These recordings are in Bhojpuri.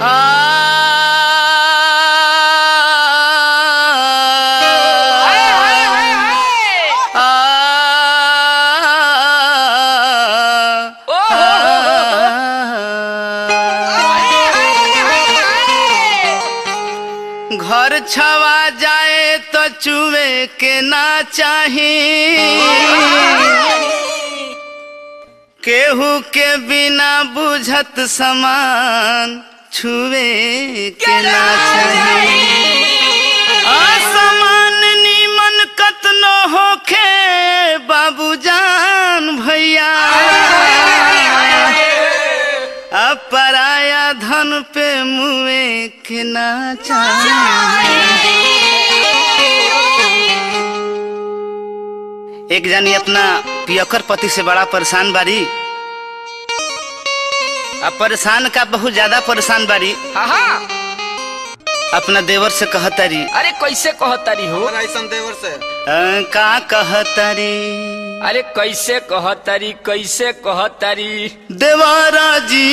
घर छवा जाए तो चुवे के ना चाही, केहू के बिना बुझत समान छुवे के ना चाही। आसमान नीमन कतनो होखे बाबूजान भैया, पराया धन पे मुए के ना चाही। एक जानी अपना पियकर पति से बड़ा परेशान बारी, अब परेशान का बहुत ज्यादा परेशान बारी। अपना देवर से कहतारी। अरे कैसे कहतारी हो? ऐसा देवर से का कहतारी? अरे कैसे कहतारी, कैसे कहतारी? देवारा जी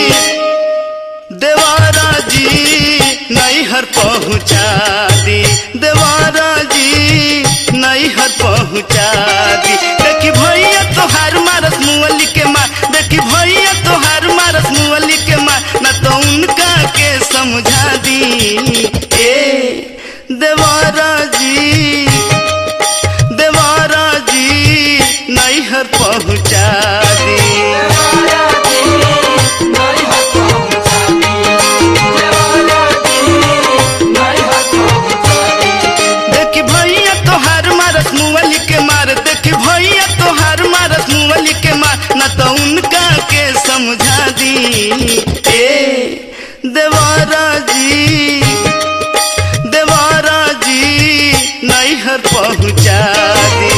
नैहर पहुँचा दी, देवारा जी नैहर पहुँचा दी। देखी भैया तोहार मारस मुअली के मार, देखी भैया तोहार मारस मुअली के मार, न तो उनका के समझा दी। ए देवारा जी नैहर पहुँचा दी। देखी भैया तोहार मारस मुअली के मार, देखी भैया तोहार मारस मुअली के मार, न तो उनका के समझा दी। ए देवारा जी नैहर पहुँचा दी।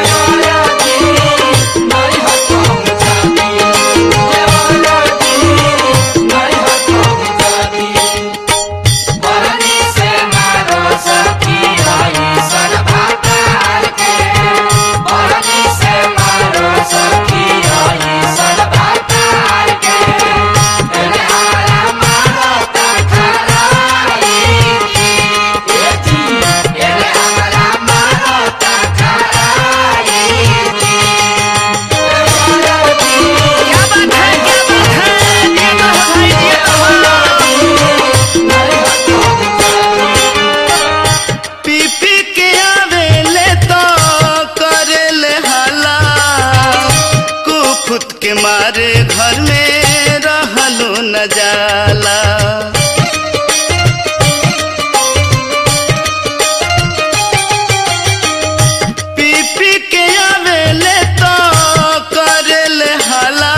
के मारे घर में रहलो न जाला, पी पी के आवेले तो करेले हाला,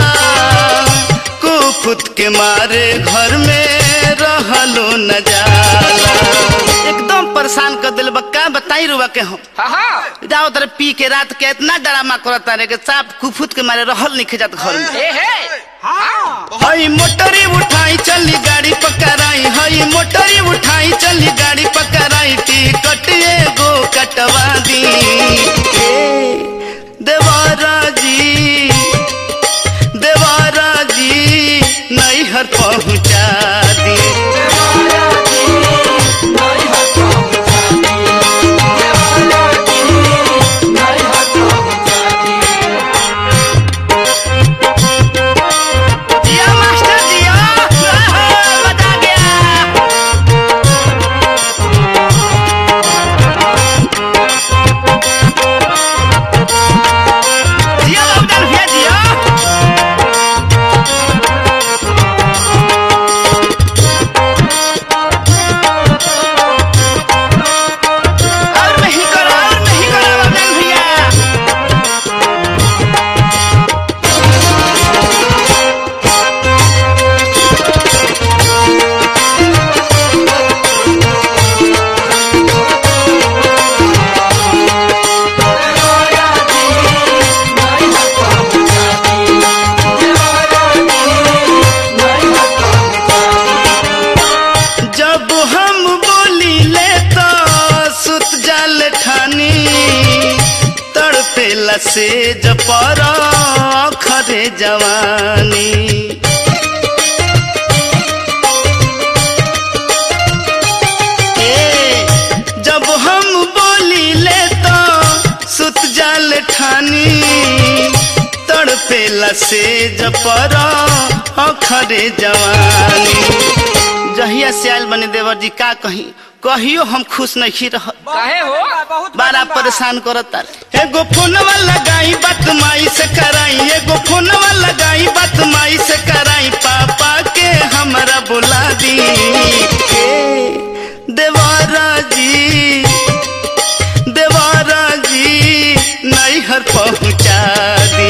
कुफुत के मारे घर में रहलो न जाला। एकदम परेशान कर दिल बक्का, बताई रुआ के हम जाओ तर पी के रात के इतना डरामा करता रे के साफ कुफुत के मारे रहल नहीं खिजात घर में। हई मोटरी उठाई चली गाड़ी पकड़ाई, हई मोटरी उठाई चली गाड़ी पकड़ाई, टिकट एगो कटवा दी। देवारा जी नैहर पहुँचा दी। से जपरा खरे जवानी, खानी तड़पेला से जपर अखरे जवानी। जहिया से आयल बने देवर जी का कहीं कहियो हम खुश नहीं रह। काहे हो? बड़ा परेशान करता। एगो फोनवा लगाई बात माई से कराई, एगो फोनवा लगाई बात माई से कराई, पापा के हमरा बुला दी। देवारा जी नैहर पहुँचा दी।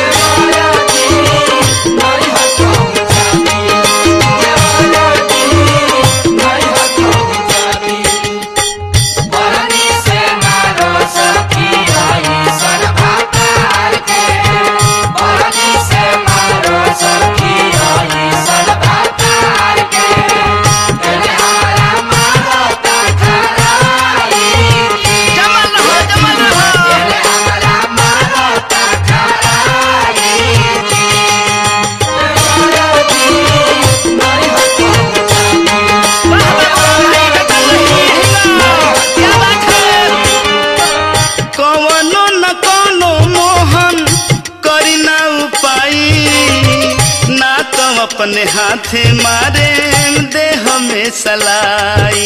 अपने हाथे मारे देह में सलाई।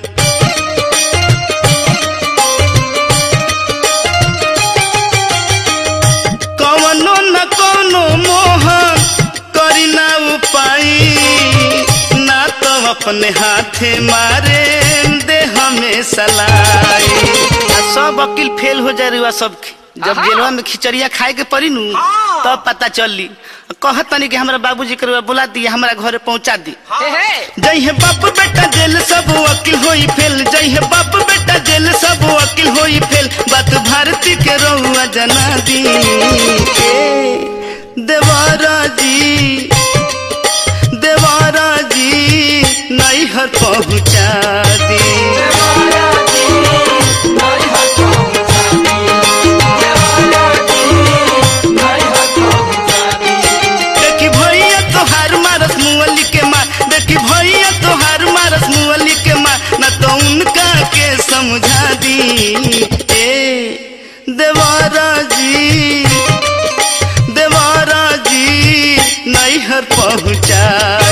कवनो न कोनो मोहन करी ना उपाय, ना तो अपने हाथे मारे देह में सलाई। सब वकील फेल हो जा रही सबके। जब जेलवा में खिचड़िया खाए के पड़ी नू तब पता चली। कहतनी कि हमरा बाबूजी के बुला दिया, हमरा घरे पहुंचा दी। जय हे बाप बेटा जेल सब वकील होई फेल, जय हे बाप बेटा जेल सब वकील होई फेल, बात भारती के रहुआ जना दी। देवारा जी नैहर पहुंचा दी। समझा दी। देवारा जी नैहर पहुँचा